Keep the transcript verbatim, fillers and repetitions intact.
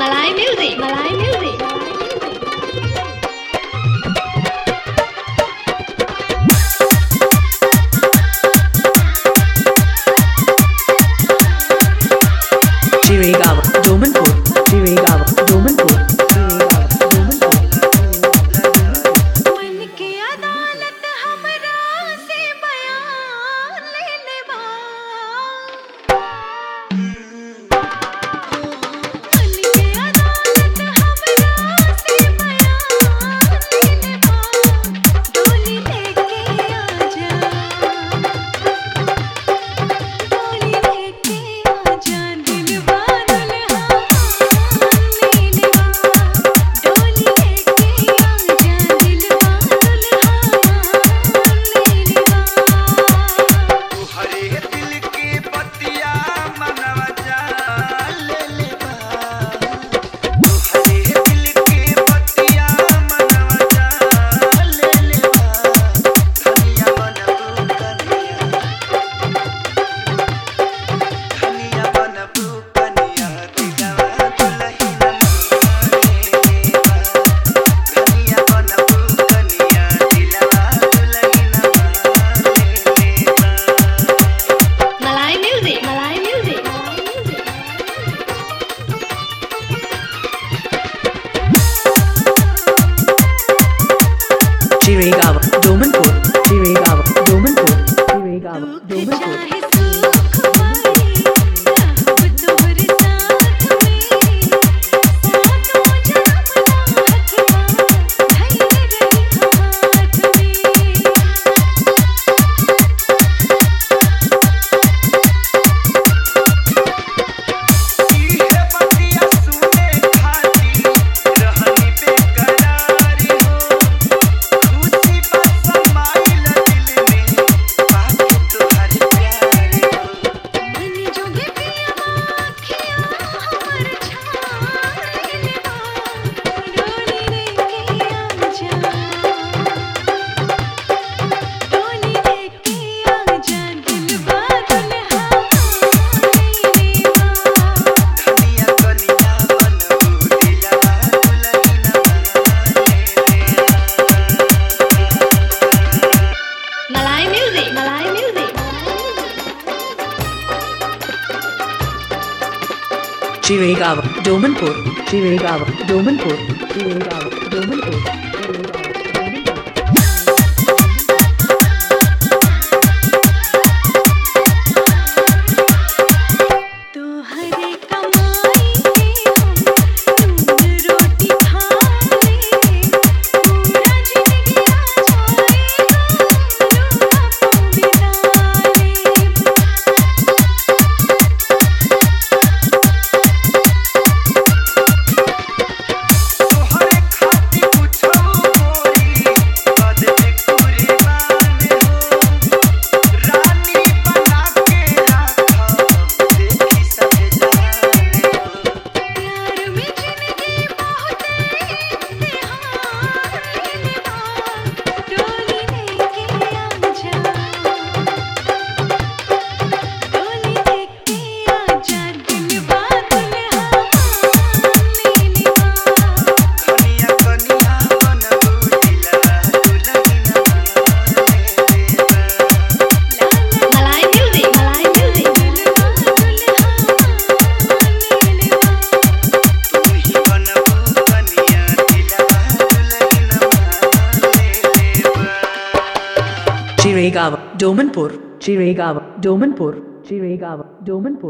Malay music, Malay music. Jiregaon, Domanpur, Jiregaon, Domanpur, Jiregaon, Domanpur. मन की अदालत हमरा से बयान ले लेबा मन की अदालत हमरा से बयान ले लेबा डोली लेके आजा डोली लेके आजा दिलवा दुल्हा ले लेबा डोली लेके आजा दिलवा दुल्हा ले लेबा हरे दिल के बतिया मनवा जा ले लेबा हरे दिल के बतिया मनवा जा ले लेबा धनिया बनबू कनिया धनिया बनबू कनिया दिलवा दुल्हिन ले लेबा धनिया बनबू कनिया दिलवा दुल्हिन ले लेबा Malay music, Malay music. Jiregaon, Domanpur, Jiregaon, Domanpur, Jiregaon, Domanpur. चाहे सुख पाए रहब तोहर साथ में सातों जन्म हथवा धइले रही हाथ में इहे बतिया सुने खातिर रहनी बेकरारी हो खुशी बस समाइल दिल में बात तोहर प्यार हो मन जोगे पिया आँखियाँ हमर छाड़ लेबा डोली लेके आजा डोली लेके आजा दिलवा दुल्हा ले लेबा धनिया कनिया बनबू दिलवा दुल्हिन ले लेबा Malay music, Malay music. Jiregaon, Domanpur, Jiregaon, Domanpur, Jiregaon, Domanpur, Jiregaon, Domanpur. तोहरे कमाई के हम नून रोटी खाए पूरा जिंदगी आ जाएगा रूहा को बिताए तोहरे खातिर कुछो गोरी कद में कुर्बान हो रानी बना के राखब देखी सब जान हो प्यार में जिंदगी बहुत इम्तिहान ले लेबा डोली लेके आजा डोली लेके आजा दिलवा दुल्हा ले लेबा धनिया कनिया बनबू दिलवा दुल्हिन ले लेबा Malay music, Malay music. दिलवा दुल्हा ले लेबा तू ही बनबू कनिया दिलवा दुल्हिन ले लेबा Jiregaon, Domanpur, Jiregaon, Domanpur, Jiregaon, Domanpur.